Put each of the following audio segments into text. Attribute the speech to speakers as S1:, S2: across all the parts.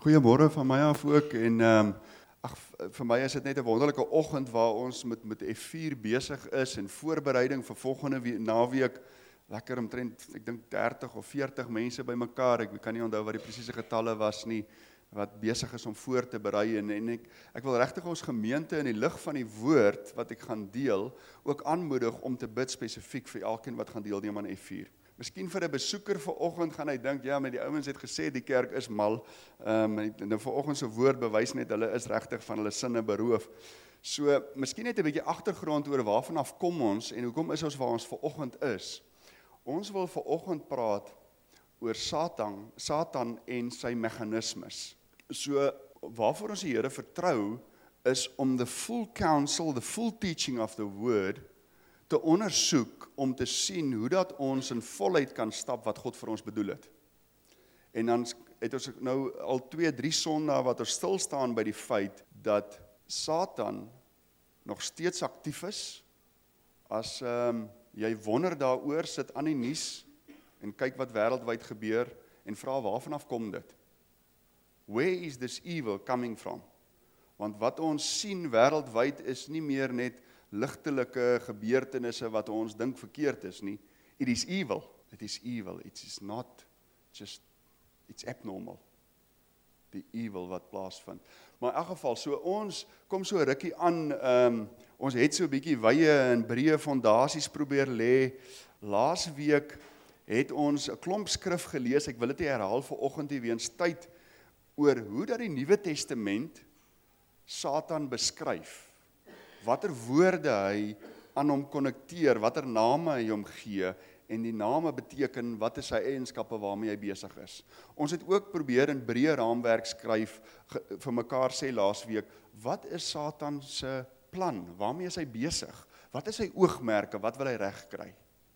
S1: Goeiemôre van my af ook en vir my is dit net 'n wonderlike oggend waar ons met F4 besig is en voorbereiding vir volgende naweek. Lekker omtrent, ek dink 30 of 40 mense bymekaar. Ek kan nie onthou wat die presiese getalle was nie, wat besig is om voor te berei en ek wil regtig ons gemeente in die lig van die woord wat ek gaan deel ook aanmoedig om te bid spesifiek vir elkeen wat gaan deelneem aan F4. Miskien vir 'n besoeker vanoggend gaan hy dink, ja, maar die ouens het gesê die kerk is mal. Nou vanoggend se woord bewys net hulle is regtig van hulle sinne beroof. So, miskien net 'n bietjie agtergrond oor waarvan af kom ons en hoekom is ons waar ons vanoggend is. Ons wil vanoggend praat oor Satan en sy meganismes. So, waarvoor ons die Here vertrou is om the full counsel, the full teaching of the word te ondersoek om te sien hoe dat ons in volheid kan stap wat God vir ons bedoel het. En dan het ons nou al 2-3 sondae wat ons stil staan by die feit dat Satan nog steeds aktief is. As jy wonder daaroor, sit aan die nuus en kyk wat wêreldwyd gebeur en vra waarvan af kom dit? Where is this evil coming from? Want wat ons sien wêreldwyd is nie meer net ligtelike gebeurtenisse wat ons dink verkeerd is nie. It is evil. It is evil. It is not just, it's abnormal. Die evil wat plaasvind. Maar in elk geval, so ons kom so rukkie aan, ons het so 'n bietjie wye en breë fondasies probeer lê. Laas week het ons 'n klomp skrif gelees, ek wil dit nie herhaal vanoggend nie weens tyd, oor hoe dat die Nuwe Testament Satan beskryf. Watter woorde hy aan hom konnekteer, watter name hy hom gee, en die name beteken wat is sy eienskappe waarmee hy besig is. Ons het ook probeer in breë raamwerk skryf, vir mekaar sê laas week, wat is Satan se plan, waarmee is hy besig, wat is sy oogmerke, wat wil hy regkry?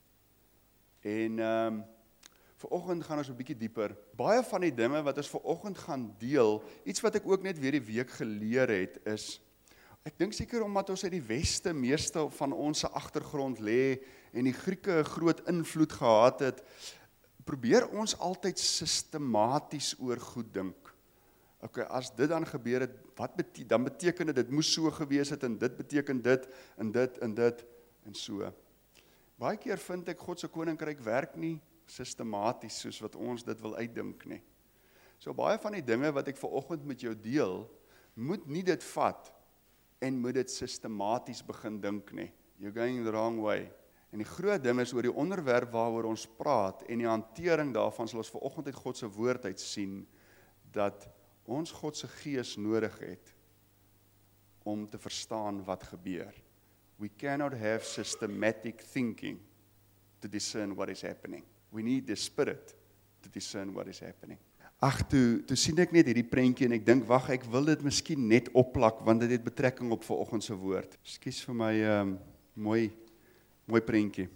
S1: En vanoggend gaan ons 'n bietjie dieper. Baie van die dinge wat ons vanoggend gaan deel, iets wat ek ook net weer die week geleer het, is ek dink seker omdat ons uit die Weste meeste van ons agtergrond lê en die Grieke 'n groot invloed gehad het, probeer ons altyd sistematies oor goed dink. Okay, as dit dan gebeur het, dan beteken dit moes so gewees het en dit beteken dit en dit en dit en so. Baie keer vind ek God se koninkryk werk nie sistematies soos wat ons dit wil uitdink nie. So baie van die dinge wat ek vanoggend met jou deel, moet nie dit vat en moet dit sistematies begin dink nie. You're going the wrong way. En die groot ding is oor die onderwerp waaroor ons praat en die hantering daarvan sal ons vanoggend uit God se woord uit sien dat ons God se gees nodig het om te verstaan wat gebeur. We cannot have systematic thinking to discern what is happening. We need the Spirit to discern what is happening. Ag, toe sien ek net hierdie prentjie en ek dink, wag, ek wil dit miskien net opplak, want dit het betrekking op vanoggend se woord. Ekskuus vir my mooi prentjie.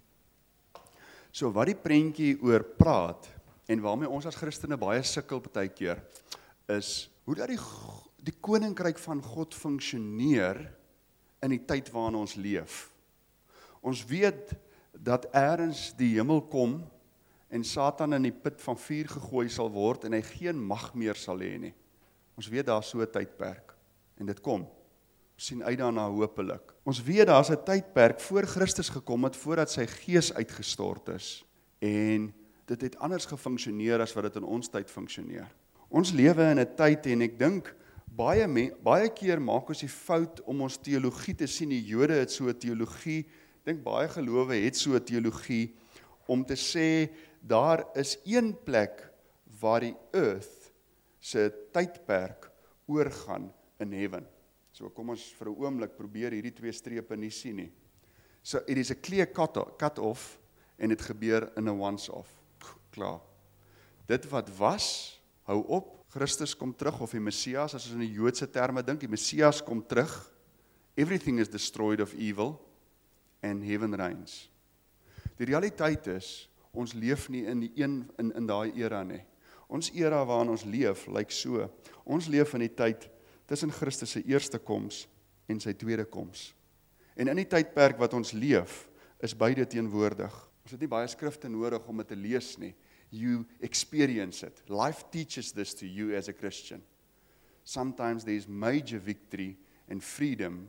S1: So wat die prentjie oor praat, en waarmee ons as Christene baie sukkel partykeer, is hoe dat die koninkryk van God funksioneer in die tyd waarin ons leef. Ons weet dat eers die hemel kom en Satan in die put van vuur gegooi sal word en hy geen mag meer sal hê nie. Ons weet daar so 'n tydperk en dit kom. Ons sien uit daarna hopelik. Ons weet daar's 'n tydperk voor Christus gekom het voordat sy gees uitgestort is en dit het anders gefunksioneer as wat dit in ons tyd funksioneer. Ons lewe in 'n tyd en ek dink baie keer maak ons die fout om ons teologie te sien. Die Jode het so 'n teologie. Ek dink baie gelowe het so 'n teologie om te sê daar is een plek waar die earth se tydperk oorgaan in heaven. So kom ons vir 'n oomblik probeer hierdie twee strepe nie sien nie. So it is a clear cut off en dit gebeur in 'n once off. Klaar. Dit wat was, hou op. Christus kom terug of die Messias, as ons in die Joodse terme dink, die Messias kom terug. Everything is destroyed of evil and heaven reigns. Die realiteit is, ons leef nie in daai era nie. Ons era waarin ons leef, lyk so. Ons leef in die tyd tussen Christus se eerste koms en sy tweede koms. En in die tydperk wat ons leef, is beide teenwoordig. Ons het nie baie skrifte nodig om dit te lees nie. you experience it. Life teaches this to you as a Christian. Sometimes there is major victory and freedom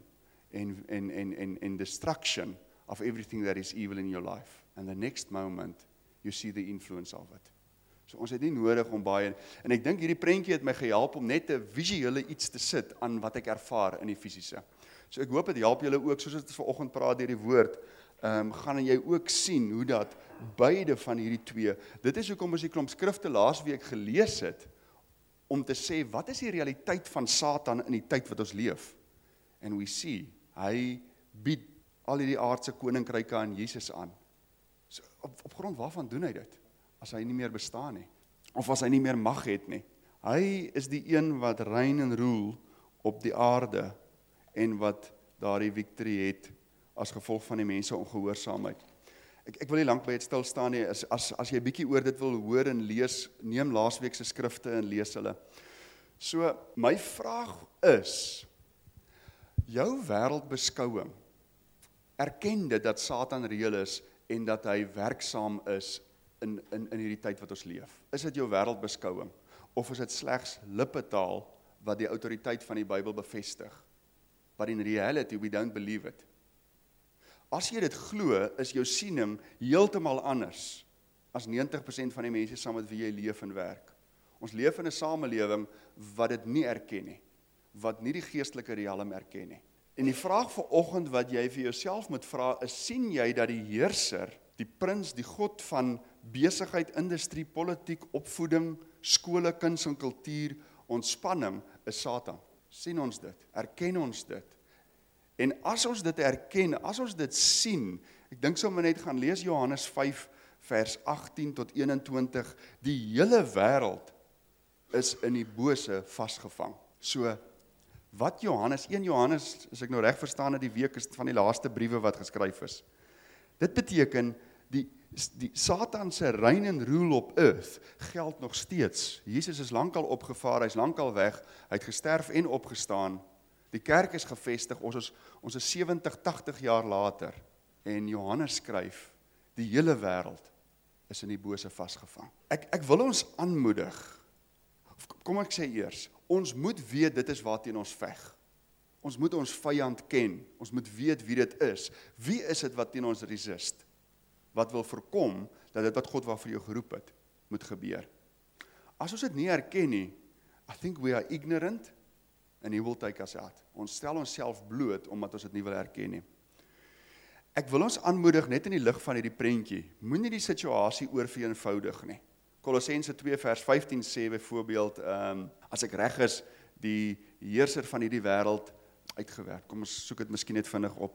S1: and destruction of everything that is evil in your life. And the next moment, you see the influence of it. So ons het nie nodig om baie, en ek dink hierdie prentjie het my gehelp om net 'n visuele iets te sit aan wat ek ervaar in die fisiese. So ek hoop dit help julle ook, soos dit vanoggend praat deur die woord, gaan jy ook sien hoe dat beide van hierdie twee, dit is hoekom ons die klomp skrifte laasweek gelees het, om te sê, wat is die realiteit van Satan in die tyd wat ons leef? And we see, hy bied al hierdie aardse koninkryke aan Jesus aan. So, op grond waarvan doen hy dit? As hy nie meer bestaan nie, of as hy nie meer mag het nie. Hy is die een wat reign en rule op die aarde, en wat daardie victory het, as gevolg van die mense ongehoorsaamheid. Ek wil nie lank by het stil staan nie, as jy bietjie oor dit wil hoor en lees, neem laasweek se skrifte en lees hulle. So, my vraag is, jou wêreldbeskouing, erken dit dat Satan reël is, en dat hy werksaam is in hierdie tyd wat ons leef. Is dit jou wêreldbeskouing, of is dit slegs lippetaal, wat die autoriteit van die Bybel bevestig? But in reality, we don't believe it. As jy dit glo, is jou siening heeltemal anders as 90% van die mense saam met wie jy leef en werk. Ons leef in 'n samelewing wat dit nie erken nie, wat nie die geestelike riekalm erken nie. En die vraag vanoggend wat jy vir jouself moet vra is, sien jy dat die heerser, die prins, die god van besigheid, industrie, politiek, opvoeding, skole, kuns en kultuur, ontspanning, is Satan? Sien ons dit? Erken ons dit? En as ons dit erken, as ons dit sien, ek dink sommer net gaan lees Johannes 5 vers 18 tot 21, die hele wêreld is in die bose vasgevang. So, wat 1 Johannes, as ek nou reg verstaan het, die week is van die laaste briewe wat geskryf is. Dit beteken, die Satan se reign and rule op earth geld nog steeds. Jesus is lankal opgevaar, hy is lankal weg, hy het gesterf en opgestaan. Die kerk is gevestig, ons is 70, 80 jaar later. En Johannes skryf, die hele wêreld is in die bose vasgevang. Ek wil ons aanmoedig, kom ek sê eers, ons moet weet dit is waarteen ons veg. Ons moet ons vyand ken, ons moet weet wie dit is. Wie is dit wat teen ons resist? Wat wil voorkom, dat dit wat God waarvoor jou geroep het, moet gebeur. As ons dit nie herken nie, I think we are ignorant, and he will take us out. Ons stel onsself bloot, omdat ons dit nie wil herken nie. Ek wil ons aanmoedig, net in die lig van hierdie prentjie, moenie die situasie oorvereenvoudig nie. Kolossense 2 vers 15 sê byvoorbeeld, as ek reg is, die heerser van hierdie wêreld uitgewerk. Kom ons soek dit miskien net vinnig op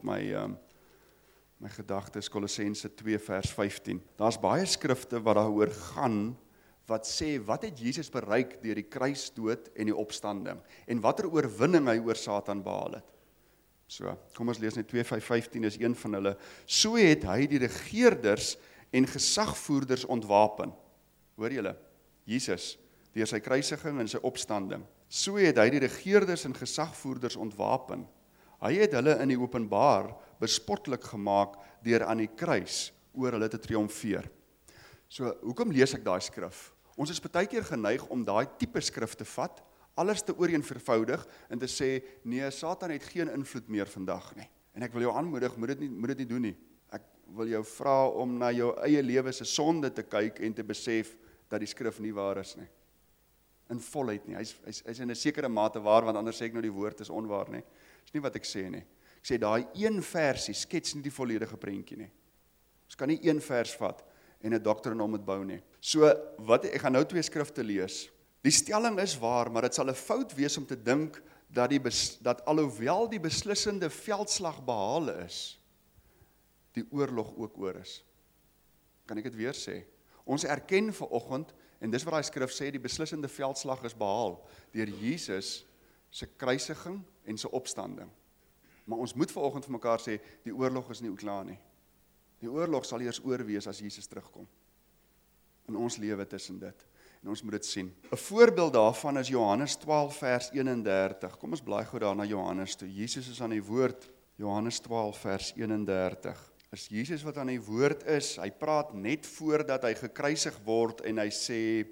S1: my gedagtes, Kolossense 2 vers 15. Daar's baie skrifte wat daaroor gaan, wat sê, wat het Jesus bereik deur die kruisdood en die opstanding, en watter oorwinning hy oor Satan behaal het. So, kom ons lees net 2:15 is een van hulle. So het hy die regeerders en gesagvoerders ontwapen. Hoor julle? Jesus, deur sy kruisiging en sy opstanding. So het hy die regeerders en gesagvoerders ontwapen. Hy het hulle in die openbaar bespotlik gemaak deur aan die kruis oor hulle te triomfeer. So, hoekom lees ek daai skrif? Ons is baie keer geneig om daai tipe skrif te vat, alles te ooreenvoudig en te sê, nee, Satan het geen invloed meer vandag nie. En ek wil jou aanmoedig, moet dit nie doen nie. Ek wil jou vra om na jou eie lewe se sonde te kyk en te besef dat die skrif nie waar is nie. In volheid nie. Hy's in 'n sekere mate waar, want anders sê ek nou die woord is onwaar nie. Dis nie wat ek sê nie. Ek sê daai een versie skets nie die volledige prentjie nie. Ons kan nie een vers vat en 'n doktrine om dit bou nie. So, ek gaan nou 2 skrifte lees. Die stelling is waar, maar dit sal 'n fout wees om te dink dat alhoewel die beslissende veldslag behaal is, die oorlog ook oor is. Kan ek dit weer sê? Ons erken vanoggend, en dis wat daai skrif sê, die beslissende veldslag is behaal deur Jesus se kruisiging en sy opstanding. Maar ons moet vanoggend vir mekaar sê, die oorlog is nie klaar nie. Die oorlog sal eers oor wees as Jesus terugkom. In ons lewe tussen dit. En ons moet dit sien. 'n Voorbeeld daarvan is Johannes 12 vers 31. Kom ons blaai gou daar na Johannes toe. Jesus is aan die woord, Johannes 12 vers 31. is Jesus wat aan die woord is. Hy praat net voordat hy gekruisig word en hy sê,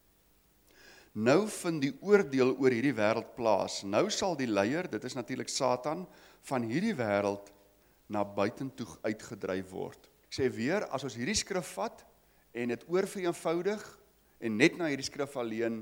S1: nou vind die oordeel oor hierdie wêreld plaas. Nou sal die leier, dit is natuurlik Satan, van hierdie wêreld na buitentoe uitgedryf word. Ek sê weer, as ons hierdie skrif vat en dit oorvereenvoudig en net na hierdie skrif alleen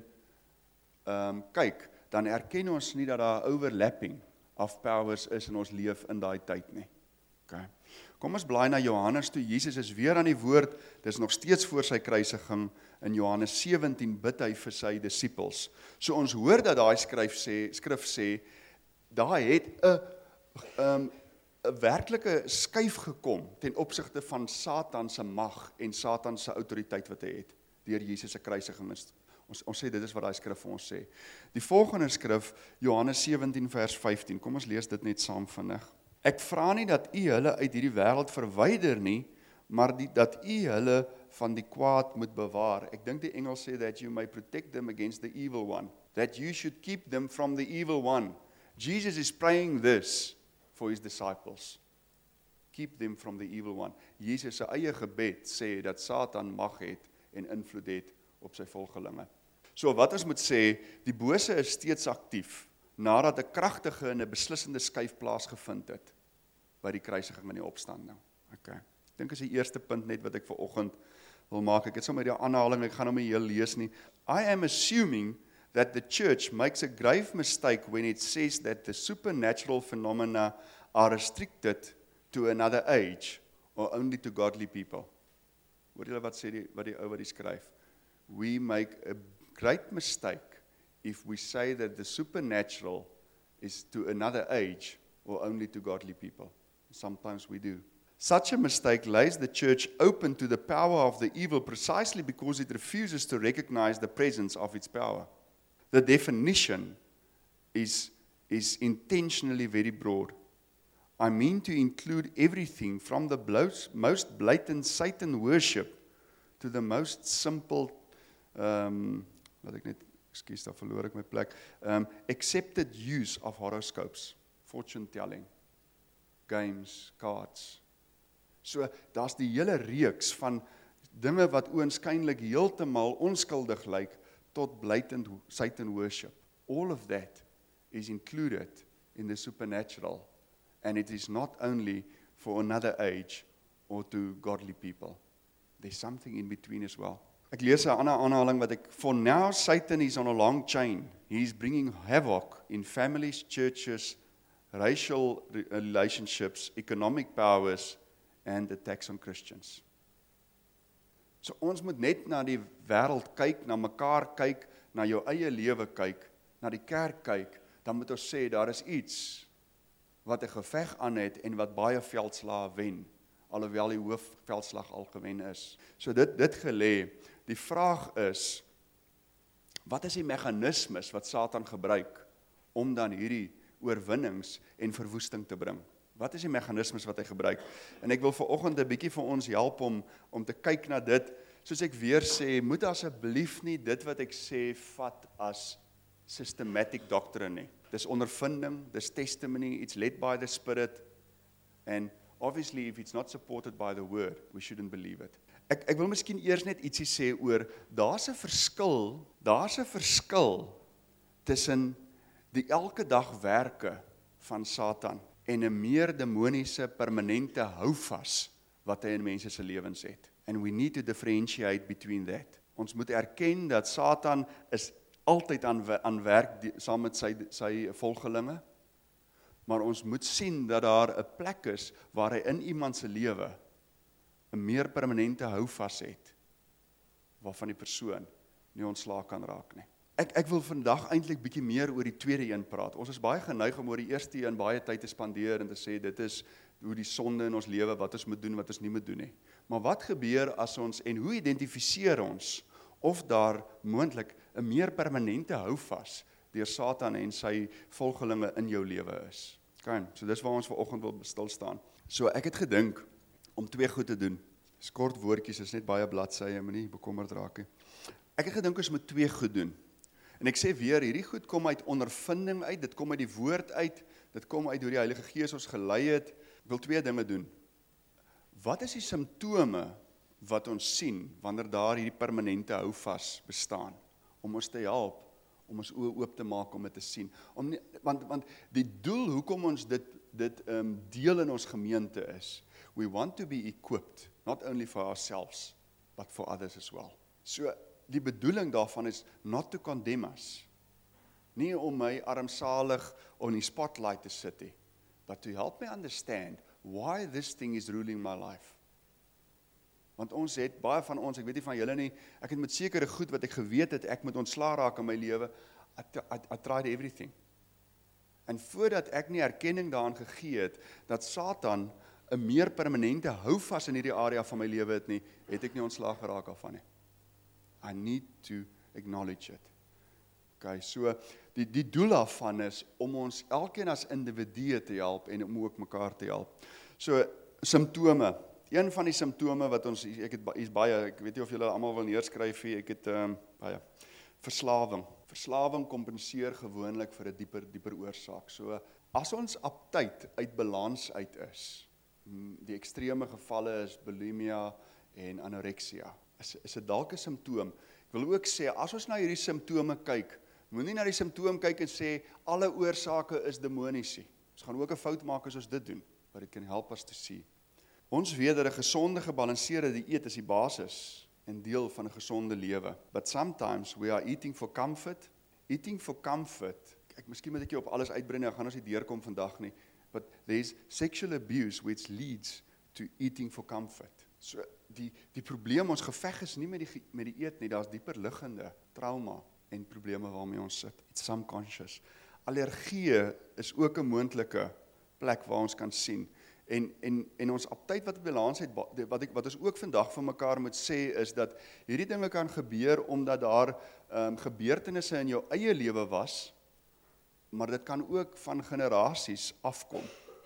S1: kyk, dan erken ons nie dat daar overlapping of powers is in ons leef in daai tyd nie. Okay. Kom ons blaai na Johannes toe. Jesus is weer aan die woord. Dis nog steeds voor sy kruisiging. In Johannes 17 bid hy vir sy disippels. So ons hoor dat daai skrif sê, daar het 'n werklike skuif gekom ten opsigte van Satan se mag en Satan se autoriteit wat hy het deur Jesus se kruisiging. Ons sê dit is wat daai skrif vir ons sê. Die volgende skrif, Johannes 17 vers 15. Kom ons lees dit net saam vinnig. Ek vra nie dat u hulle uit hierdie wêreld verwyder nie, maar dat u hulle van die kwaad moet bewaar. Ek dink die Engels sê that you may protect them against the evil one. That you should keep them from the evil one. Jesus is praying this for his disciples. Keep them from the evil one. Jesus se eie gebed sê dat Satan mag het en invloed het op sy volgelinge. So wat ons moet sê, die bose is steeds aktief, nadat 'n kragtige en 'n beslissende skuif plaasgevind het by die kruisiging en die opstanding. Okay. Ek dink is die eerste punt net wat ek vir oggend wil maak. Ek het sommer die aanhaling, ek gaan hom nie heel lees nie. I am assuming that the church makes a grave mistake when it says that the supernatural phenomena are restricted to another age or only to godly people. Hoor julle wat sê wat die ou wat die skryf? We make a great mistake if we say that the supernatural is to another age or only to godly people. Sometimes we do. Such a mistake lays the church open to the power of the evil precisely because it refuses to recognize the presence of its power. The definition is intentionally very broad. I mean to include everything from the most blatant Satan worship to the most simple, accepted use of horoscopes, fortune telling, games, cards. So, daar's die hele reeks van dinge wat oënskynlik heeltemal onskuldig lyk tot blatant Satan worship. All of that is included in the supernatural, and it is not only for another age or to godly people. There's something in between as well. Ek lees 'n ander aanhaling wat ek, for now Satan is on a long chain. He is bringing havoc in families, churches, racial relationships, economic powers, and attacks on Christians. So ons moet net na die wêreld kyk, na mekaar kyk, na jou eie lewe kyk, na die kerk kyk, dan moet ons sê, daar is iets wat 'n geveg aan het en wat baie veldslae wen, alhoewel die hoofveldslag al gewen is. So dit gelê, die vraag is, wat is die meganismes wat Satan gebruik om dan hierdie oorwinnings en verwoesting te bring? Wat is die meganismes wat hy gebruik? En ek wil vanoggend 'n bietjie vir ons help om te kyk na dit. Soos ek weer sê, moet asseblief nie dit wat ek sê vat as systematic doctrine nie. Dis ondervinding, dis testimony, it's led by the Spirit, and obviously if it's not supported by the word, we shouldn't believe it. Ek wil miskien eers net ietsie sê oor, daar's 'n verskil tussen die elke dag werke van Satan en 'n meer demoniese permanente houvas wat hy in mense se lewens het. And we need to differentiate between that. Ons moet erken dat Satan is altyd aan werk saam met sy volgelinge, maar ons moet sien dat daar 'n plek is waar hy in iemand se lewe 'n meer permanente houvas het, waarvan die persoon nie ontslae kan raak nie. Ek wil vandag eintlik bietjie meer oor die tweede een praat. Ons is baie geneig om oor die eerste een baie tyd te spandeer en te sê dit is hoe die sonde in ons lewe, wat ons moet doen, wat ons nie moet doen nie. Maar wat gebeur as ons, en hoe identifiseer ons of daar moontlik 'n meer permanente houvas deur Satan en sy volgelinge in jou lewe is? Okay, so dis waar ons vanoggend wil stil staan. So ek het gedink om twee goed te doen. Dis kort woordjies, is net baie bladsye, moenie bekommerd raak nie. Ek het gedink ons moet twee goed doen. En ek sê weer, hierdie goed kom uit ondervinding uit, dit kom uit die woord uit, dit kom uit hoe die Heilige Gees ons gelei het. Ek wil twee dinge doen. wat is die simptome wat ons sien wanneer daar hierdie permanente houvas bestaan, om ons te help, om ons oë oop te maak om dit te sien. Want die doel hoekom ons dit deel in ons gemeente is, we want to be equipped, not only for ourselves, but for others as well. So, die bedoeling daarvan is not to condemn us, nie om my armsalig on die spotlight te sit nie, but to help me understand why this thing is ruling my life. Want ons het, baie van ons, ek weet nie van julle nie, ek het met sekere goed wat ek geweet het, ek moet ontslae raak in my lewe, I tried everything. En voordat ek nie erkenning daaraan gegee het, dat Satan 'n meer permanente houvas in hierdie area van my lewe het nie, het ek nie ontslae geraak daarvan nie. I need to acknowledge it. Okay, so, die doel daarvan is, om ons elkeen as individue te help, en om ook mekaar te help. So, simptome. Een van die simptome wat ons, is baie, ek weet nie of julle almal wil neerskryf, ek het baie, verslawing. Verslawing kompenseer gewoonlik vir 'n dieper oorsaak. So, as ons aptyd uit balans uit is, die ekstreme gevalle is bulimia en anorexia, is dit dalk 'n simptoom. Ek wil ook sê, as ons na hierdie simptome kyk, moenie na die simptoom kyk en sê, alle oorsake is demonies nie. Ons gaan ook 'n fout maak as ons dit doen, but it can help us to see. Ons weet dat 'n gesonde, gebalanseerde dieet is die basis en deel van 'n gesonde lewe. But sometimes we are eating for comfort. Eating for comfort, miskien moet ek jou op alles uitbrei, ek gaan ons nie deurkom vandag nie, but there's sexual abuse which leads to eating for comfort. So, die probleem, ons geveg is nie met die eet nie, daar's dieper liggende trauma en probleme waarmee ons sit. It's subconscious. Allergie is ook 'n moontlike plek waar ons kan sien. En ons aptyd wat op balans het, wat ons ook vandag van mekaar moet sê, is dat hierdie dinge kan gebeur, omdat daar gebeurtenisse in jou eie lewe was, maar dit kan ook van generasies afkom.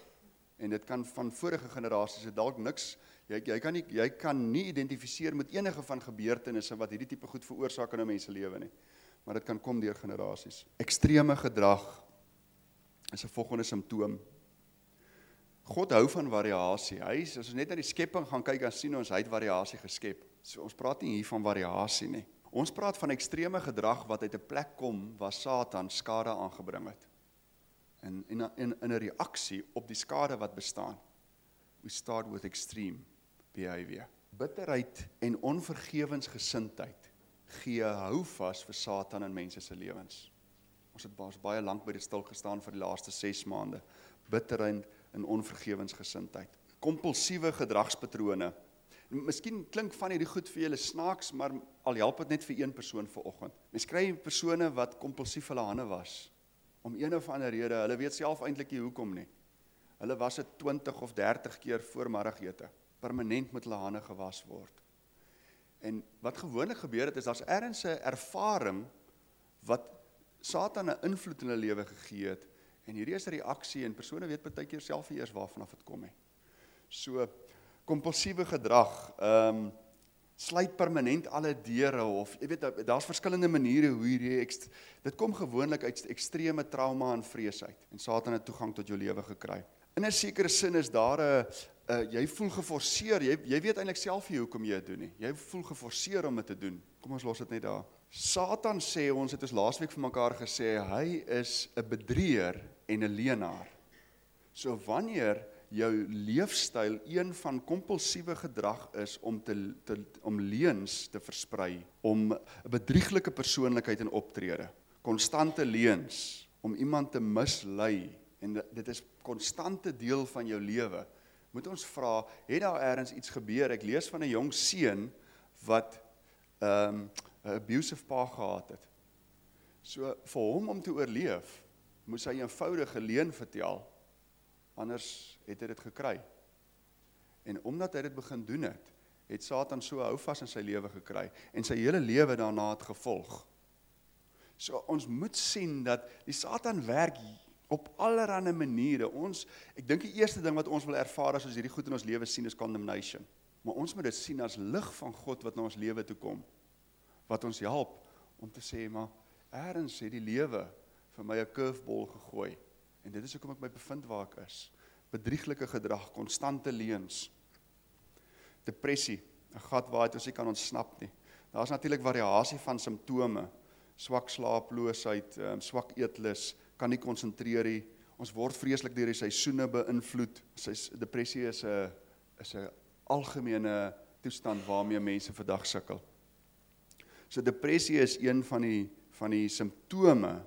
S1: En dit kan van vorige generasies, dit dalk niks, jy kan nie identifiseer met enige van gebeurtenisse wat hierdie tipe goed veroorsaak in 'n mens se lewe nie. Maar dit kan kom deur generasies. Ekstreme gedrag is 'n volgende simptoom. God hou van variasie. As ons net na die skepping gaan kyk, dan sien ons, hy het variasie geskep. So, ons praat nie hier van variasie nie. Ons praat van ekstreme gedrag wat uit 'n plek kom waar Satan skade aangebring het. En in 'n reaksie op die skade wat bestaan. We start with extreme behavior. Bitterheid en onvergewensgesindheid gee houvas vir Satan in mense se lewens. Ons het baie lank by dit stil gestaan vir die laaste 6 maande. Bitterheid en onvergewensgesindheid. Kompulsiewe gedragspatrone. Miskien klink van hierdie goed vir julle snaaks, maar al help dit net vir een persoon vanoggend. Mens kry persone wat kompulsief hulle hande was. Om een of ander rede, hulle weet self eintlik nie hoekom nie. Hulle was dit 20 of 30 keer voor middagete. Permanent met hulle hande gewas word. En wat gewoonlik gebeur het, is daar's ergens 'n ervaring wat Satan 'n invloed in hulle lewe gegee het. En hierdie is 'n reaksie, en persone weet partykeer self nie eers waarvan af dit kom nie. So, kompulsiewe gedrag, sluit permanent alle deure, of, jy weet, daar's verskillende maniere hoe hierdie, dit kom gewoonlik uit ekstreme trauma en vrees uit, en Satan het toegang tot jou lewe gekry. In 'n sekere sin is daar jy voel geforseer, jy weet eintlik self nie hoekom jy dit doen nie, jy voel geforseer om dit te doen. Kom ons los dit net daar. Satan sê ons, het ons laasweek vir mekaar gesê, hy is 'n bedrieër en 'n leienaar. So wanneer jou leefstyl een van kompulsiewe gedrag is om leuns te versprei, om 'n bedrieglike persoonlikheid in optrede, konstante leuns, om iemand te mislei, en dit is konstante deel van jou lewe, moet ons vra, het daar ergens iets gebeur? Ek lees van 'n jong seun wat 'n abusive pa gehad het. So vir hom om te oorleef, moes hy 'n eenvoudige leuen vertel, anders het hy dit gekry. En omdat hy dit begin doen het Satan so houvas in sy lewe gekry, en sy hele lewe daarna het gevolg. So ons moet sien dat die Satan werk op allerlei maniere. Ek dink die eerste ding wat ons wil ervaar as ons hierdie goed in ons lewe sien, is condemnation. Maar ons moet dit sien as lig van God wat na ons lewe toe kom, wat ons help om te sê, maar ergens het die lewe vir my 'n curveball gegooi, en dit is hoekom ek my bevind waar ek is. Bedrieglike gedrag, konstante leuns. Depressie, 'n gat waaruit ons nie kan ontsnap nie. Daar's natuurlik variasie van simptome, swak slaaploosheid, swak eetlus, kan nie konsentreer nie. Ons word vreeslik deur die seisoene beïnvloed. Depressie is 'n algemene toestand waarmee mense vandag sukkel. So depressie is een van die simptome.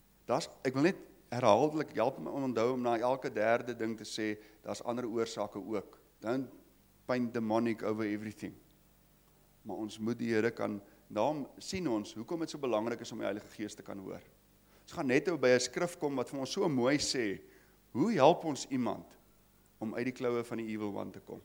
S1: Ek wil net herhaaldelik help my onthou om na elke derde ding te sê, daar's ander oorsake ook. Don't paint demonic over everything. Maar ons moet die Here kan, daarom sien ons, hoekom dit so belangrik is om die Heilige Gees te kan hoor. Ons gaan net by 'n skrif kom wat vir ons so mooi sê, hoe help ons iemand om uit die kloue van die evil one te kom?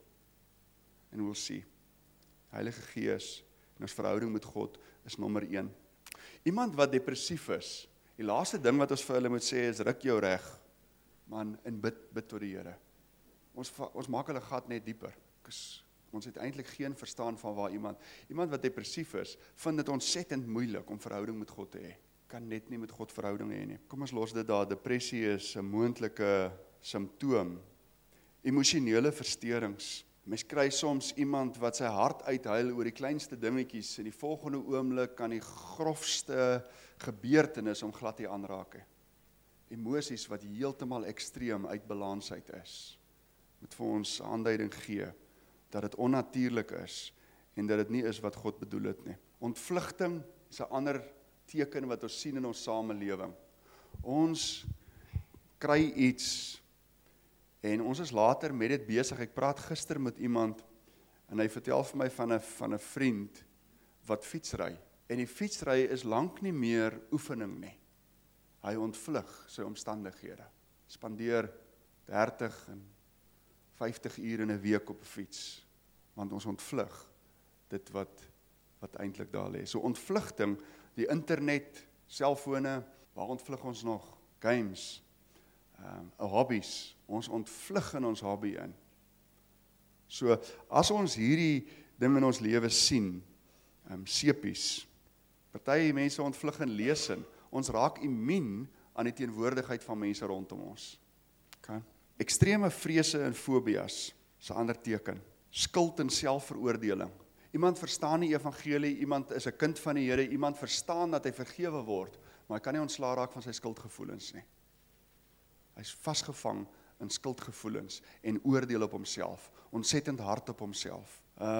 S1: En we'll see. Heilige Gees en ons verhouding met God is nommer 1. Iemand wat depressief is, die laaste ding wat ons vir hulle moet sê is, ruk jou reg, man, en bid tot die Here. Ons maak hulle gat net dieper. Ons het eintlik geen verstaan van waar iemand wat depressief is, vind dit ontsettend moeilik om verhouding met God te hê. Kan net nie met God verhouding hê nie. Kom ons los dit daar. Depressie is 'n moontlike simptoom. Emosionele versteurings. Mens kry soms iemand wat sy hart uithuil oor die kleinste dingetjies en die volgende oomblik kan die grofste gebeurtenis hom glad nie aanraak. Emosies wat heeltemal ekstreem uit balans uit is. Moet vir ons aanduiding gee dat dit onnatuurlik is en dat dit nie is wat God bedoel het nie. Ontvlugting is 'n ander teken wat ons sien in ons samelewing. Ons kry iets en ons is later met dit besig. Ek praat gister met iemand en hy vertel vir my van 'n vriend wat fietsry. En die fietsry is lank nie meer oefening nie. Hy ontvlug sy omstandighede. Spandeer 30 en 50 uur in 'n week op 'n fiets. Want ons ontvlug dit wat eintlik daar lê. So ontvlugting, die internet, selfone, waar ontvlug ons nog? Games, hobbies. Ons ontvlug in ons hobby in. So as ons hierdie ding in ons lewe sien, sepies, party mense ontvlug in lees in, ons raak immuun aan die teenwoordigheid van mense rondom ons. Okay. Ekstreme vrese en fobias is 'n ander teken. Skuld en selfveroordeling. Iemand verstaan die evangelie, iemand is 'n kind van die Here, iemand verstaan dat hy vergewe word, maar hy kan nie ontslaa raak van sy skuldgevoelens nie. Hy's vasgevang in skuldgevoelens en oordeel op homself, ontsettend hard op homself.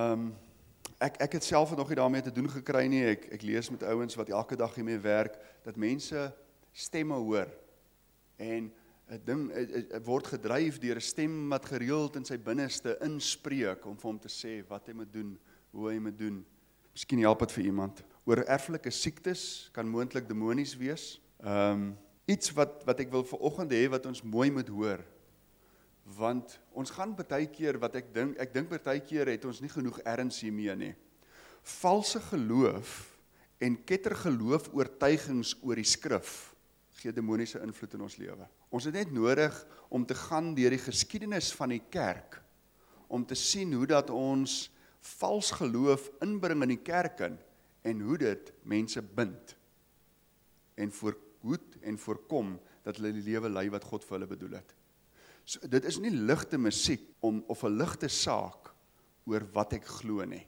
S1: Ek het self nog nie daarmee te doen gekry nie. Ek lees met ouens wat elke dag hiermee werk, dat mense stemme hoor en 'n ding word gedryf deur 'n stem wat gereeld in sy binneste inspreek om vir hom te sê wat hy moet doen, hoe hy moet doen. Miskien help dit vir iemand. Oor erflike siektes kan moontlik demonies wees. Iets wat ek wil vanoggend hê wat ons mooi moet hoor. Want ons gaan baie keer wat ek dink baie keer het ons nie genoeg erns hiermee nie. Valse geloof en kettergeloof oortuigings oor die skrif gee demoniese invloed in ons lewe. Ons het net nodig om te gaan deur die geskiedenis van die kerk om te sien hoe dat ons vals geloof inbring in die kerk in en hoe dit mense bind en voorhoed en voorkom dat hulle die lewe lei wat God vir hulle bedoel het. So, dit is nie ligte musiek of 'n ligte saak oor wat ek glo nie.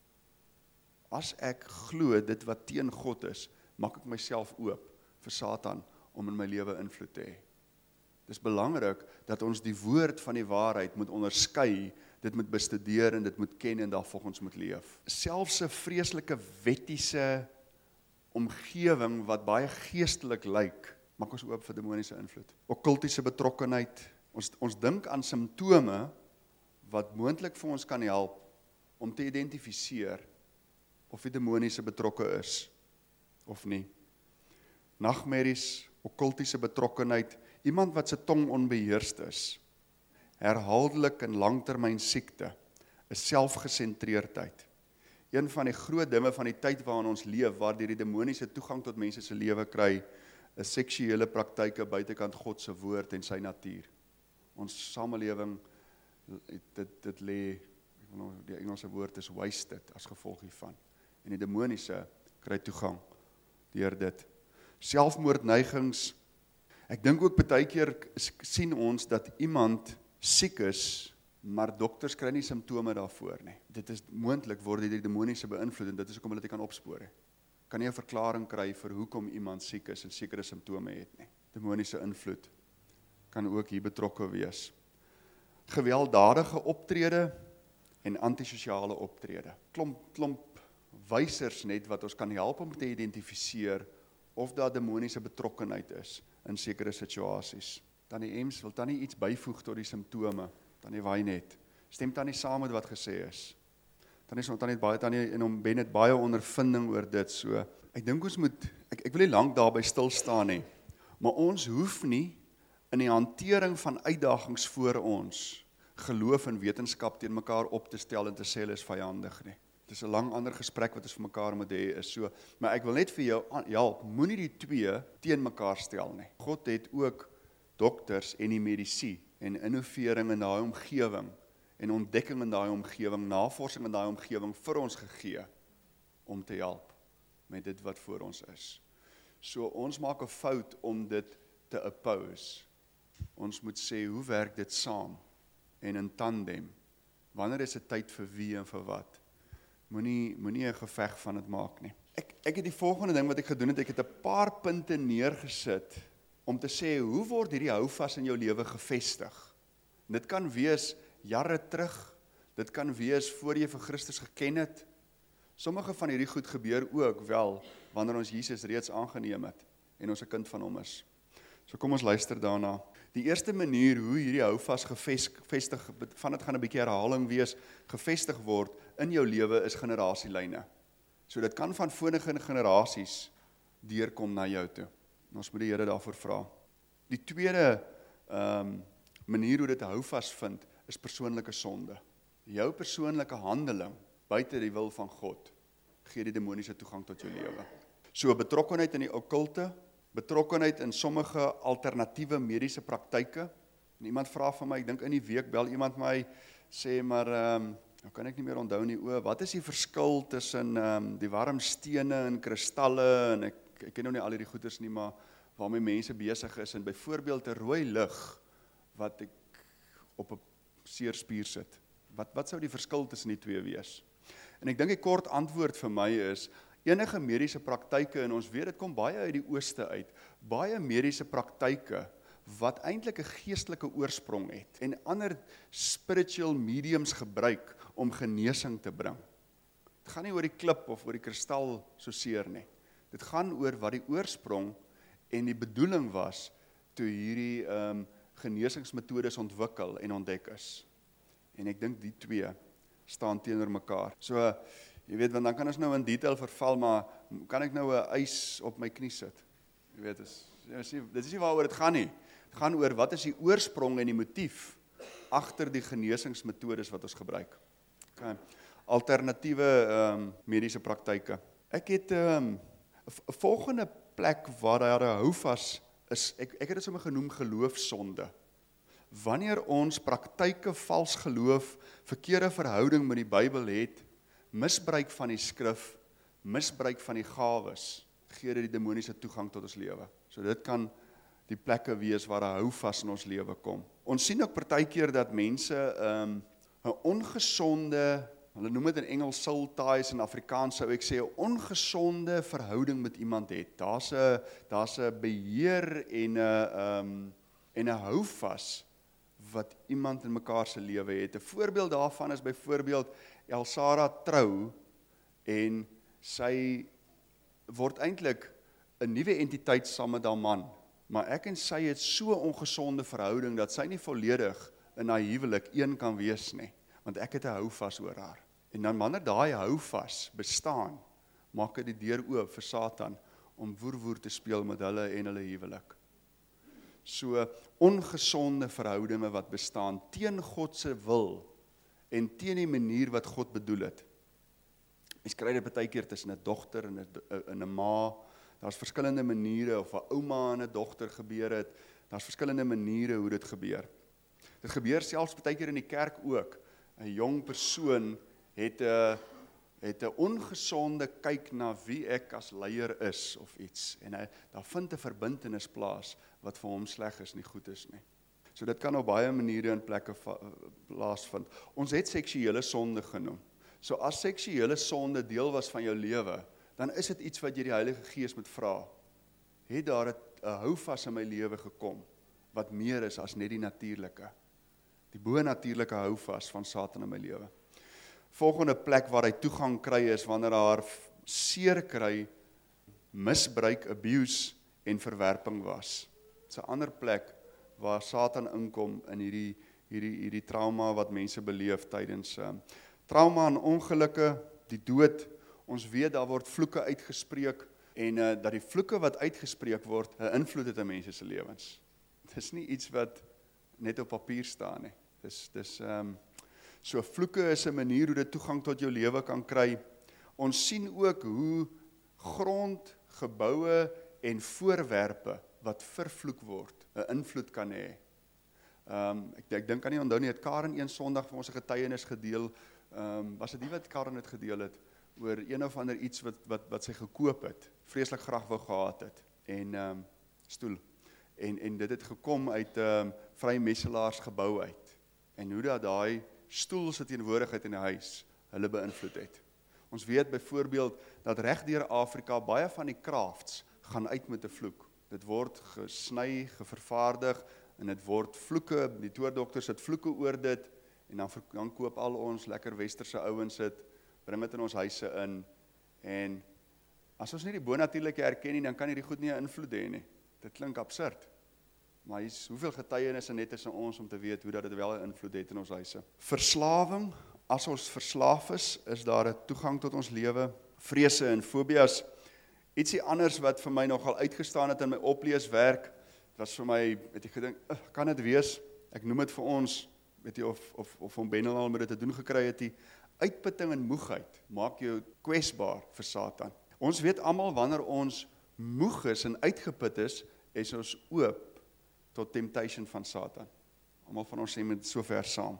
S1: As ek glo dit wat teen God is, maak ek myself oop vir Satan om in my lewe invloed te hê. Dis belangrik dat ons die woord van die waarheid moet onderskei, dit moet bestudeer en dit moet ken en daarvolgens moet leef. Selfs 'n vreeslike wettiese omgewing wat baie geestelik lyk, maak ons oop vir demoniese invloed. Okkultiese betrokkenheid. Ons dink aan simptome wat moontlik vir ons kan help om te identifiseer of die demoniese betrokke is of nie. Nagmerries, okkultiese betrokkenheid, iemand wat sy tong onbeheerst is, herhaaldelik en langtermyn siekte, is selfgesentreerdheid. Een van die groot dinge van die tyd waarin ons leef, waardeur die demoniese toegang tot mense se lewe kry, is seksuele praktyke buitekant God se woord en sy natuur. Ons samelewing, dit lê, die Engelse woord is wasted as gevolg hiervan. En die demoniese kry toegang deur dit. Selfmoordneigings. Ek dink ook baie keer sien ons dat iemand siek is maar dokters kry nie simptome daarvoor nie. Dit is moontlik word deur die demoniese beïnvloed en dit is hoekom hulle dit kan opspoor. Kan nie 'n verklaring kry vir hoekom iemand siek is en sekere simptome het nie. Demoniese invloed kan ook hier betrokke wees. Gewelddadige optrede en antisosiale optrede. Klomp wysers net wat ons kan help om te identifiseer of daar demoniese betrokkenheid is in sekere situasies. Tannie Ems, wil tannie iets byvoeg tot die simptome? Tannie Wynnet, stem tannie saam met wat gesê is? Tannie en Ben het baie ondervinding oor dit, so ek dink ons moet, ek wil nie lank daarby stil staan nie, maar ons hoef nie in die hantering van uitdagings voor ons geloof en wetenskap teen mekaar op te stel en te sê hulle is vyandig nie. Dit is 'n lang ander gesprek wat ons vir mekaar moet hê is so, maar ek wil net vir jou help, moenie die twee teen mekaar stel nie. God het ook dokters en die medisyne en innovering in daai omgewing en ontdekking in daai omgewing, navorsing in daai omgewing vir ons gegee om te help met dit wat voor ons is. So ons maak 'n fout om dit te oppose. Ons moet sê, hoe werk dit saam en in tandem? Wanneer is dit tyd vir wie en vir wat? Moenie 'n geveg van dit maak nie. Ek het die volgende ding wat ek gedoen het, ek het 'n paar punte neergesit om te sê, hoe word hierdie houvas in jou lewe gevestig? Dit kan wees jare terug, dit kan wees voor jy vir Christus geken het. Sommige van hierdie goed gebeur ook wel, wanneer ons Jesus reeds aangeneem het, en ons 'n kind van hom is. So kom ons luister daarna. Die eerste manier hoe hierdie houvas gevestig, van dit gaan 'n bietjie herhaling wees, gevestig word in jou lewe is generasielyne. So dit kan van vorige generasies deurkom na jou toe. En ons moet die Here daarvoor vra. Die tweede manier hoe dit houvas vind, is persoonlike sonde. Jou persoonlike handeling buite die wil van God gee die demoniese toegang tot jou lewe. So betrokkenheid in die okkulte, betrokkenheid in sommige alternatiewe mediese praktyke. En iemand vra van my, ek dink in die week bel iemand my, sê maar, nou kan ek nie meer onthou nie, wat is die verskil tussen die warm stene en kristalle, en ek ken nou nie al hierdie goeders nie, maar waarmee mense besig is, en byvoorbeeld 'n rooi lig, wat ek op 'n seer spier sit. Wat sou die verskil tussen die twee wees? En ek dink die kort antwoord vir my is, enige mediese praktyke, en ons weet dit kom baie uit die ooste uit, baie mediese praktyke wat eintlik 'n geestelike oorsprong het en ander spiritual mediums gebruik om genesing te bring. Dit gaan nie oor die klip of oor die kristal so seer nie. Dit gaan oor wat die oorsprong en die bedoeling was toe hierdie genesingsmetodes ontwikkel en ontdek is. En ek dink die twee staan teenoor mekaar. So, jy weet, want dan kan ons nou in detail verval, maar kan ek nou 'n ys op my knie sit? Jy weet, dit is nie waaroor dit gaan nie. Dit gaan oor wat is die oorsprong en die motief agter die genesingsmetodes wat ons gebruik. Okay. Alternatiewe mediese praktyke. Ek het 'n volgende plek waar daar 'n houvas is, ek het dit sommer genoem geloofsonde. Wanneer ons praktyke, vals geloof, verkeerde verhouding met die Bybel het, misbruik van die skrif, misbruik van die gawes, gee dit die demoniese toegang tot ons lewe. So dit kan die plekke wees waar 'n houvas in ons lewe kom. Ons sien ook partykeer dat mense 'n ongesonde, hulle noem dit in Engels soul ties, in Afrikaans sou ek sê 'n ongesonde verhouding met iemand het. Daar's 'n beheer en 'n houvas wat iemand in mekaar se lewe het. 'n voorbeeld daarvan is byvoorbeeld Elsara trou en sy word eintlik 'n nuwe entiteit saam met haar man. Maar ek en sy het so 'n ongesonde verhouding dat sy nie volledig in haar huwelik een kan wees nie, want ek het 'n houvas oor haar. En dan wanneer daai houvas bestaan, maak dit die deur oop vir Satan om woer te speel met hulle en hulle huwelik. So ongesonde verhoudinge wat bestaan teen God se wil en teen die manier wat God bedoel het. Mens kry dit baie keer tussen 'n dogter en 'n ma. Daar's verskillende maniere, of 'n ouma en 'n dogter gebeur het. Daar's verskillende maniere hoe dit gebeur. Dit gebeur selfs baie keer in die kerk ook. 'n Jong persoon het 'n ongesonde kyk na wie ek as leier is of iets. En daar vind 'n verbintenis plaas wat vir hom sleg is, nie goed is nie. So dit kan op baie maniere in plekke plaasvind. Ons het seksuele sonde genoem. So as seksuele sonde deel was van jou lewe, dan is dit iets wat jy die Heilige Gees moet vra. Het daar 'n houvas in my lewe gekom, wat meer is as net die natuurlike. Die bo-natuurlike houvas van Satan in my lewe. Volgende plek waar hy toegang kry is wanneer haar seer kry, misbruik, abuse en verwerping was. Dit's 'n ander plek waar Satan inkom in hierdie trauma wat mense beleef tydens trauma en ongelukke, die dood. Ons weet daar word vloeke uitgespreek en dat die vloeke wat uitgespreek word 'n invloed het in mense se lewens. Dit is nie iets wat net op papier staan nie. So vloeke is 'n manier hoe dit toegang tot jou lewe kan kry. Ons sien ook hoe grond, geboue en voorwerpe wat vervloek word, 'n invloed kan hê. Ek dink aan nie onthou nie, het Karen een Sondag vir ons 'n getuienis gedeel, was dit nie wat Karen het gedeel het, oor een of ander iets wat sy gekoop het, vreeslik graag wou gehad het, en stoel, en dit het gekom uit Vrye Messelaars gebou uit, en hoe dat daai stoel se teenwoordigheid in die huis hulle beïnvloed het. Ons weet byvoorbeeld dat reg deur Afrika baie van die crafts gaan uit met 'n vloek. Dit word gesny, gevervaardig, en dit word vloeke, die toordokters het vloeke oor dit, en dan koop al ons lekker westerse ouens dit, bring dit in ons huise in, en as ons nie die bonatuurlike herken nie, dan kan hierdie goed nie 'n invloed hê nie. Dit klink absurd, maar hier's hoeveel getuienisse net tussen ons om te weet hoe dat dit wel 'n invloed het in ons huise. Verslawing, as ons verslaaf is daar 'n toegang tot ons lewe. Vrese en fobias, ietsie anders wat vir my nogal uitgestaan het in my opleeswerk, was vir my, het ek gedink, kan dit wees? Ek noem dit vir ons, weet jy of om Bennel al met dit te doen gekry het, die uitputting en moegheid maak jou kwesbaar vir Satan. Ons weet almal wanneer ons moeg is en uitgeput is ons oop tot temptation van Satan. Almal van ons sê met sover saam.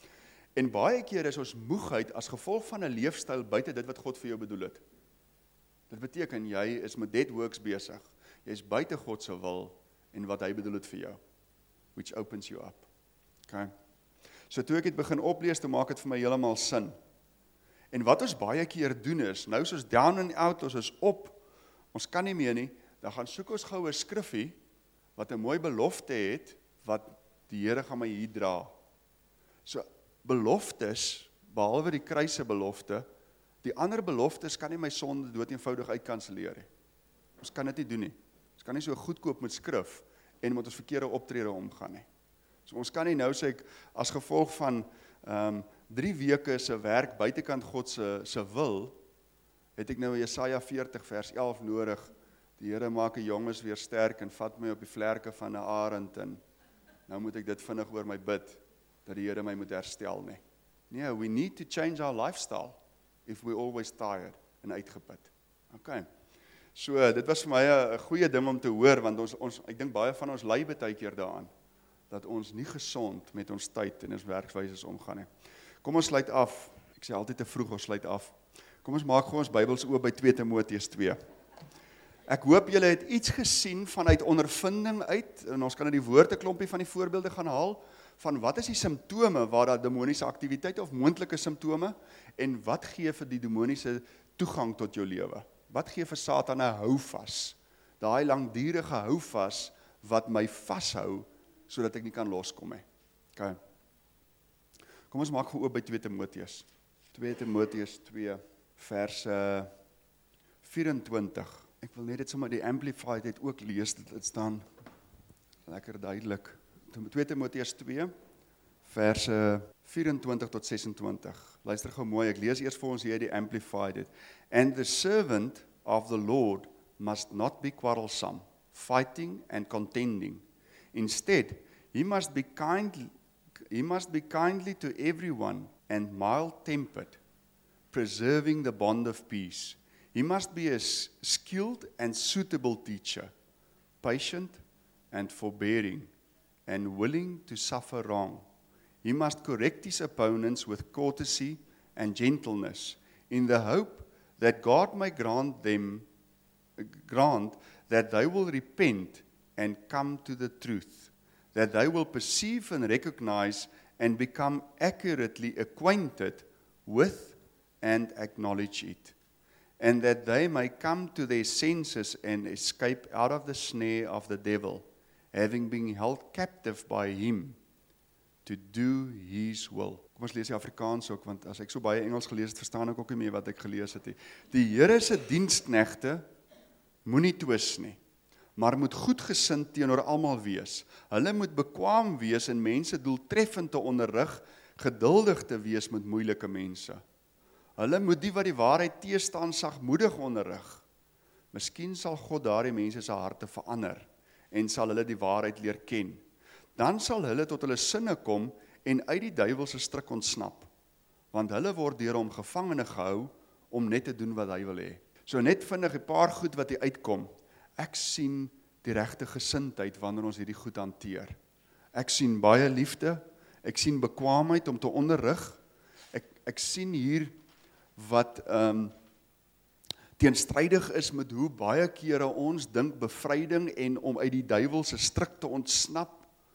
S1: En baie keer is ons moegheid as gevolg van 'n leefstyl buite dit wat God vir jou bedoel het. Dit beteken jy is met dead works besig. Jy is buite God se wil en wat hy bedoel het vir jou, which opens you up. Okay. So toe ek dit begin oplees, toe maak dit vir my heeltemal sin. En wat ons baie keer doen is, nou is ons down and out, ons is op, ons kan nie meer nie, dan gaan soek ons gou 'n skriffie wat 'n mooi belofte het, wat die Here gaan my hier dra. So beloftes, behalwe die kruise belofte, die ander beloftes kan nie my sonde dood eenvoudig uitkanselleer nie. Ons kan dit nie doen nie. Ons kan nie so goedkoop met skrif en met ons verkeerde optrede omgaan nie. So ons kan nie nou sê ek, as gevolg van 3 weke se werk buitekant God se wil, het ek nou Jesaja 40 vers 11 nodig. Die Here maak 'n jonges weer sterk en vat my op die vlerke van 'n arend, en nou moet ek dit vinnig oor my bid, dat die Here my moet herstel nie. Nee, we need to change our lifestyle if we're always tired en uitgeput. Okay. So dit was vir my 'n goeie ding om te hoor, want ek dink baie van ons ly baie keer daaraan, dat ons nie gesond met ons tyd en ons werkswyses omgaan nie. Kom ons sluit af. Ek sê altyd te vroeg, ons sluit af. Kom ons maak gou ons Bybels oop by 2 Timoteus 2. Ek hoop julle het iets gesien vanuit ondervinding uit, en ons kan uit die woord 'n klompie van die voorbeelde gaan haal, van wat is die simptome waar daar demoniese aktiwiteit of moontlike simptome, en wat gee vir die demoniese toegang tot jou lewe? Wat gee vir Satan 'n houvas? Daai langdurige houvas wat my vashou, sodat ek nie kan loskom nie. Okay. Kom ons maak gou oop by 2 Timoteus. 2 Timoteus 2 vers 24. Ek wil net dit sommer die Amplified het ook lees, dit staan lekker duidelik. 2 Timoteus 2 vers 24 tot 26. Luister gou mooi, ek lees eers vir ons hier die Amplified het. And the servant of the Lord must not be quarrelsome, fighting and contending. Instead, he must be kindly to everyone and mild-tempered, preserving the bond of peace. He must be a skilled and suitable teacher, patient and forbearing, and willing to suffer wrong. He must correct his opponents with courtesy and gentleness, in the hope that God may grant that they will repent and come to the truth. that they will perceive and recognize and become accurately acquainted with and acknowledge it, and that they may come to their senses and escape out of the snare of the devil, having been held captive by him to do his will. Kom ons lees die Afrikaans ook, want as ek so baie Engels gelees het, verstaan ek ook nie meer wat ek gelees het nie. Die Here se diensknegte moenie twis nie, maar moet goedgesind teenoor almal wees. Hulle moet bekwaam wees en mense doeltreffend te onderrig, geduldig te wees met moeilike mense. Hulle moet die wat die waarheid teestaan sagmoedig onderrig. Miskien sal God daardie mense se harte verander en sal hulle die waarheid leer ken. Dan sal hulle tot hulle sinne kom en uit die duiwelse stryk ontsnap, want hulle word deur hom gevangene gehou om net te doen wat hy wil hê. So net vinnig 'n paar goed wat hier uitkom. Ek sien die regte gesindheid wanneer ons hierdie goed hanteer. Ek sien baie liefde, ek sien bekwaamheid om te onderrig. Ek sien hier wat teenstrydig is met hoe baie kere ons dink bevryding en om uit die duiwelse stryk te ontsnap.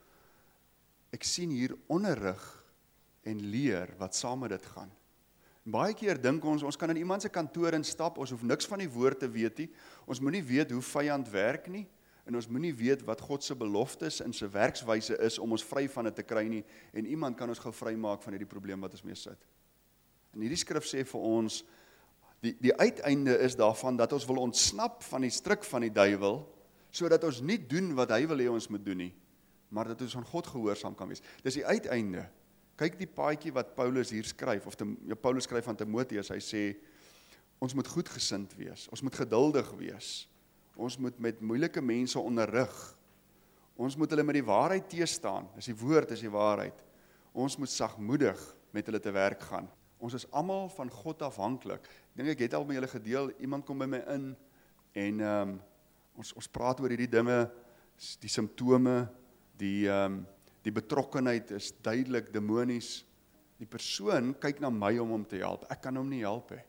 S1: Ek sien hier onderrig en leer wat saam met dit gaan. Baie keer dink ons kan in iemand se kantoor instap, ons hoef niks van die woord te weet nie, ons moenie weet hoe vyand werk nie, en ons moenie weet wat God se beloftes en sy werkswyse is om ons vry van dit te kry nie, en iemand kan ons gou vrymaak van hierdie probleem wat ons mee sit. En hierdie skrif sê vir ons, die uiteinde is daarvan dat ons wil ontsnap van die stryk van die duiwel, sodat ons nie doen wat hy wil hê ons moet doen nie, maar dat ons aan God gehoorsaam kan wees. Dis die uiteinde. Kyk die paadjie wat Paulus hier skryf, of Paulus skryf aan Timoteus, hy sê, ons moet goedgesind wees, ons moet geduldig wees, ons moet met moeilike mense onderrig, ons moet hulle met die waarheid teestaan, dis die woord, dis die waarheid, ons moet sagmoedig met hulle te werk gaan. Ons is almal van God afhanklik. Ek dink ek het al met julle gedeel, iemand kom by my in, en ons praat oor hierdie dinge, die simptome, die betrokkenheid is duidelik demonies. Die persoon kyk na my om hom te help. Ek kan hom nie help hê.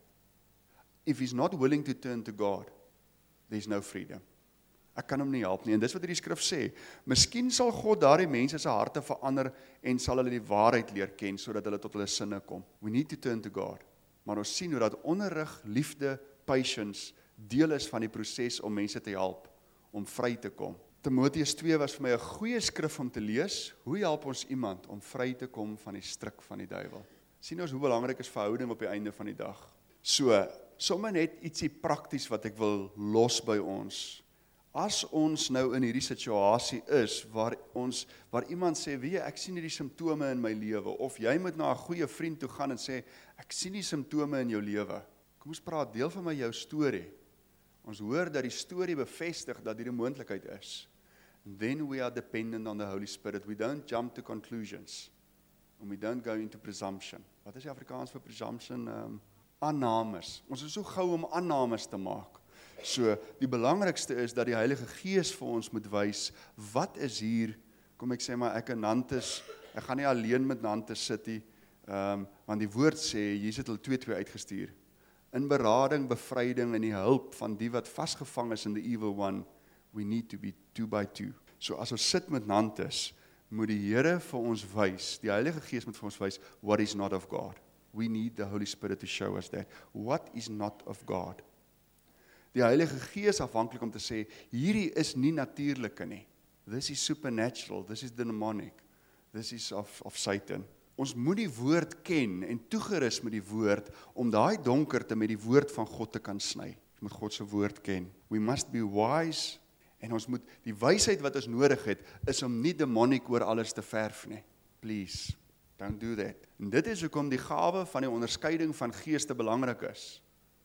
S1: If he's not willing to turn to God, there's no freedom. Ek kan hom nie help nie. En dis wat hierdie skrif sê. Miskien sal God daardie mense se harte verander en sal hulle die waarheid leer ken sodat hulle tot hulle sinne kom. We need to turn to God. Maar ons sien hoe dat onderrig, liefde, patience deel is van die proses om mense te help om vry te kom. Timoteus 2 was vir my 'n goeie skrif om te lees. Hoe help ons iemand om vry te kom van die stryk van die duiwel? Sien ons hoe belangrik is verhouding op die einde van die dag. So, sommer net ietsie prakties wat ek wil los by ons. As ons nou in hierdie situasie is, waar iemand sê, weet jy, ek sien hierdie simptome in my lewe, of jy moet na 'n goeie vriend toe gaan en sê, ek sien die simptome in jou lewe. Kom ons praat, deel van my jou storie. Ons hoor dat die storie bevestig dat hierdie moontlikheid is. Then we are dependent on the Holy Spirit. We don't jump to conclusions. And we don't go into presumption. Wat is die Afrikaans vir presumption? Aannames. Ons is so gou om aannames te maak. So, die belangrikste is dat die Heilige Gees vir ons moet wys, wat is hier, kom ek sê maar, ek en Nantes, ek gaan nie alleen met Nantes sit nie, want die woord sê, Jesus het hulle 2-2 uitgestuur. In berading, bevryding en die hulp van die wat vasgevang is in the evil one, we need to be 2 by 2. So as ons sit met Nantes, moet die Here vir ons wys, die Heilige Gees moet vir ons wys, what is not of God. We need the Holy Spirit to show us that. What is not of God? Die Heilige Gees afhanklik om te sê, hierdie is nie natuurlike nie. This is supernatural, this is demonic, this is of Satan. Ons moet die woord ken en toegerus met die woord, om daai donkerte met die woord van God te kan sny. Ons moet God se woord ken. We must be wise, en ons moet, die wysheid wat ons nodig het, is om nie demoniek oor alles te verf nie. Please, don't do that. En dit is hoekom die gawe van die onderskeiding van geeste belangrik is.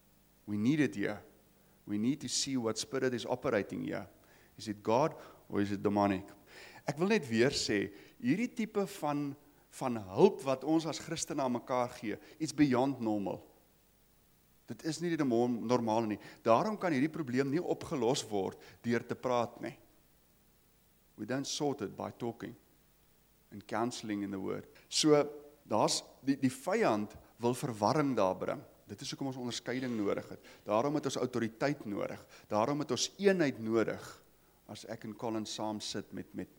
S1: We need it here. We need to see what spirit is operating here. Is it God or is it demonic? Ek wil net weer sê, hierdie tipe van hulp wat ons as Christene aan mekaar gee, it's beyond normal. Dit is nie die normale nie. Daarom kan hierdie probleem nie opgelos word deur te praat nie. We don't sort it by talking and counseling in the word. So, daar's die vyand wil verwarring daar bring. Dit is hoekom ons onderskeiding nodig het. Daarom het ons autoriteit nodig. Daarom het ons eenheid nodig as ek en Colin saam sit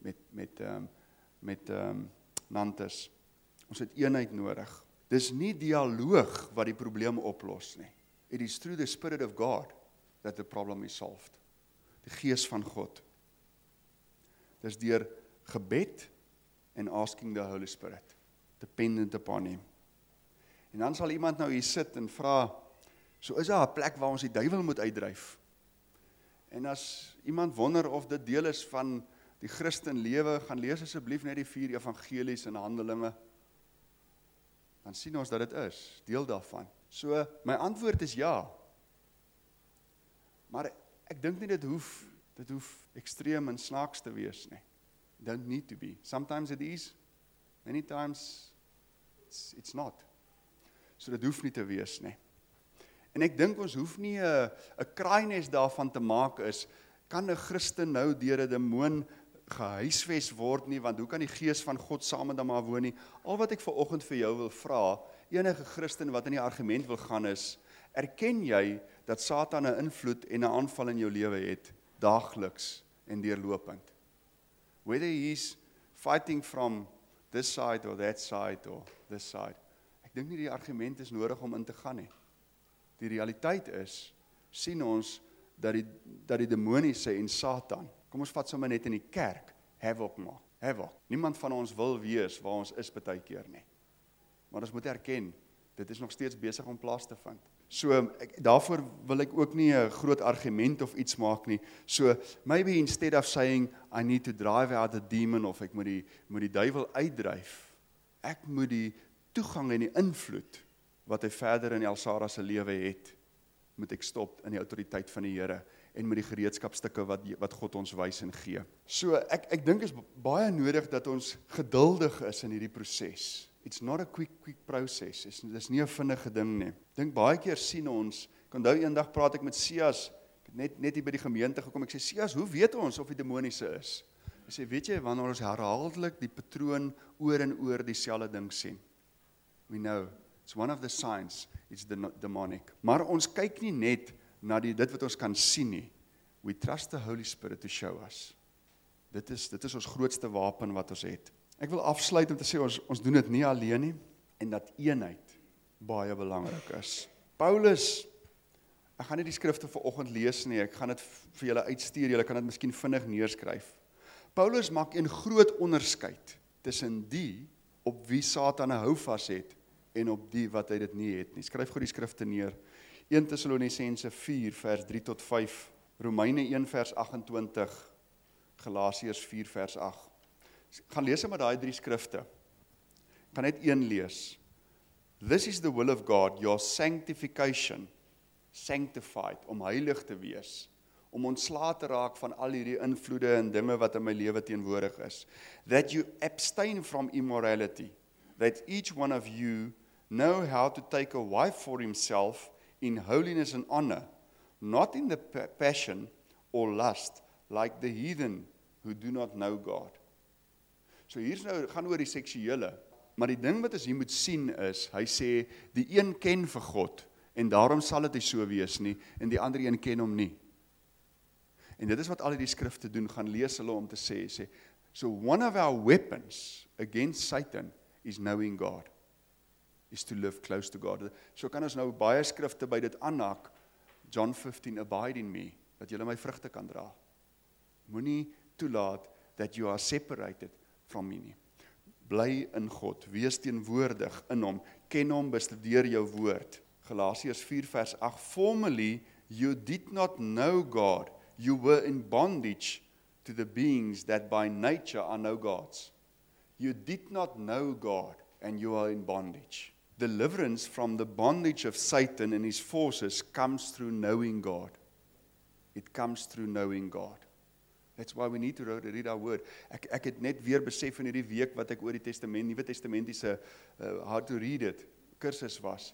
S1: met Nantes. Ons het eenheid nodig. Dis nie dialoog wat die probleem oplos nie. It is through the Spirit of God that the problem is solved. Die Gees van God. Dis deur gebed en asking the Holy Spirit, dependent upon Him. En dan sal iemand nou hier sit en vra, so is daar 'n plek waar ons die duiwel moet uitdryf? En as iemand wonder of dit deel is van die Christen lewe, gaan lees asseblief net die 4 evangelies en Handelinge, dan sien ons dat dit is, deel daarvan. So, my antwoord is ja. Maar ek dink nie dit hoef ekstreem en snaaks te wees nie. Don't need to be. Sometimes it is, many times it's not. So dit hoef nie te wees nie. En ek dink ons hoef nie 'n kraaines daarvan te maak is, kan 'n Christen nou deur 'n demoon gehuisves word nie, want hoe kan die Gees van God saam met hom maar woon nie? Al wat ek vanoggend vir jou wil vra, enige Christen wat in die argument wil gaan is, erken jy dat Satan 'n invloed en 'n aanval in jou lewe het, daagliks en deurlopend? Whether he is fighting from this side or that side or this side. Ek dink nie die argument is nodig om in te gaan nie. Die realiteit is, sien ons dat die demoniese en Satan, kom ons vat sommer net in die kerk, havoc maak. Havoc. Niemand van ons wil wees waar ons is baie keer nie. Maar ons moet erken, dit is nog steeds besig om plaas te vind. So, daarvoor wil ek ook nie 'n groot argument of iets maak nie. So, maybe instead of saying, I need to drive out the demon, of ek moet die duiwel uitdryf, ek moet die toegang en die invloed, wat hy verder in Elsara se lewe het, moet ek stop in die autoriteit van die Here, en met die gereedskapstukke wat God ons wys en gee. So, ek dink is baie nodig dat ons geduldig is in hierdie proses. It's not a quick process. Dis nie 'n vinnige ding nie. Dink baie keer sien ons, ek onthou eendag praat ek met Sias, ek het net hier by die gemeente gekom, ek sê, Sias, hoe weet ons of die demoniese is? Hy sê, weet jy, wanneer ons herhaaldelik die patroon oor en oor dieselfde ding sien. We know, it's one of the signs, it's demonic. Maar ons kyk nie net na dit wat ons kan sien nie. We trust the Holy Spirit to show us. Dit is ons grootste wapen wat ons het. Ek wil afsluit om te sê, ons doen dit nie alleen nie, en dat eenheid baie belangrik is. Paulus, ek gaan nie die skrifte vanoggend lees nie, ek gaan dit vir julle uitstuur, julle kan dit miskien vinnig neerskryf. Paulus maak 'n groot onderskeid tussen die op wie Satan 'n houvas het, en op die wat hy dit nie het nie. Skryf gou die skrifte neer. 1 Tessalonisense 4 vers 3 tot 5, Romeine 1 vers 28, Galasiërs 4 vers 8. Gaan lees maar daai 3 skrifte. Ek gaan net een lees. This is the will of God, your sanctification, sanctified, om heilig te wees, om ontslae te raak van al hierdie invloede en dinge wat in my lewe teenwoordig is. That you abstain from immorality, that each one of you know how to take a wife for himself in holiness and honor, not in the passion or lust, like the heathen who do not know God. So hier's nou, gaan oor die seksuele, maar die ding wat ons hier moet sien is, hy sê, die een ken vir God, en daarom sal dit nie so wees nie, en die ander een ken hom nie. En dit is wat al die skrifte doen, gaan lees hulle om te sê, so one of our weapons against Satan is knowing God, is to live close to God. So kan ons nou baie skrifte by dit aanhaak, John 15, abide in me, dat julle my vrugte kan dra. Moenie toelaat that you are separated from me nie. Bly in God, wees teenwoordig in hom, ken hom, bestudeer jou woord. Galasiërs 4 vers 8, formerly you did not know God, you were in bondage to the beings that by nature are no gods. You did not know God, and you are in bondage. Deliverance from the bondage of Satan and his forces comes through knowing God. It comes through knowing God. That's why we need to read our word. Ek het net weer besef in hierdie week wat ek oor die Testament, Nuwe Testamentiese how to read it kursus was.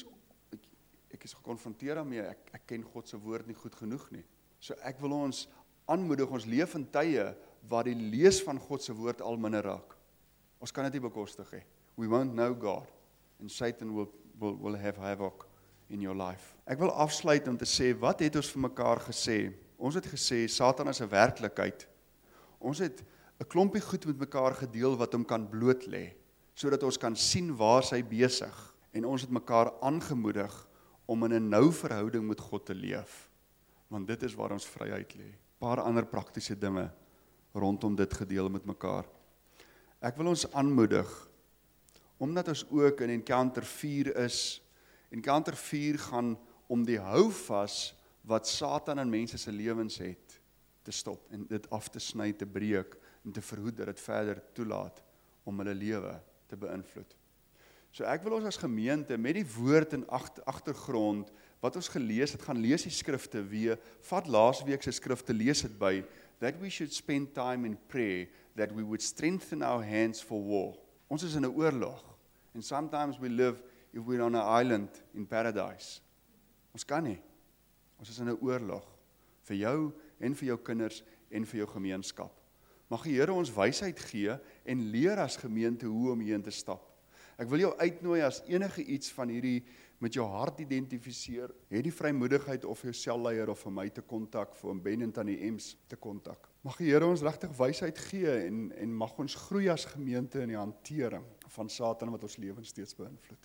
S1: Ek is gekonfronteer daarmee, ek ken God se woord nie goed genoeg nie. So ek wil ons aanmoedig, ons leef in tye waar die lees van God se woord al minder raak. Ons kan dit nie bekostig hê. We won't know God, and Satan will have havoc in your life. Ek wil afsluit om te sê, wat het ons vir mekaar gesê ons het gesê, Satan is 'n werklikheid. Ons het 'n klompie goed met mekaar gedeel wat hom kan bloot lê, sodat ons kan sien waar hy besig. En ons het mekaar aangemoedig om in 'n nou verhouding met God te leef. Want dit is waar ons vryheid lê. Paar ander praktiese dinge rondom dit gedeel met mekaar. Ek wil ons aanmoedig, omdat ons ook in Encounter 4 is, Encounter 4 gaan om die houvas wat Satan in mense se lewens het, te stop en dit af te sny, te breek en te verhoed dat dit verder toelaat om hulle lewe te beïnvloed. So ek wil ons as gemeente met die woord in agtergrond wat ons gelees het, gaan lees die skrifte weer, vat laasweek se skrifte, lees dit by, that we should spend time in prayer, that we would strengthen our hands for war. Ons is in 'n oorlog, and sometimes we live if we're on an island in paradise. Ons kan nie. Ons is in 'n oorlog, vir jou en vir jou kinders en vir jou gemeenskap. Mag die Here ons wysheid gee en leer as gemeente hoe om hierin te stap. Ek wil jou uitnooi as enige iets van hierdie met jou hart identifiseer, het die vrymoedigheid of jou selleier of vir my te kontak, vir Ben en Tannie Ems te kontak. Mag die Here ons regtig wysheid gee en mag ons groei as gemeente in die hantering van Satan wat ons lewens steeds beïnvloed.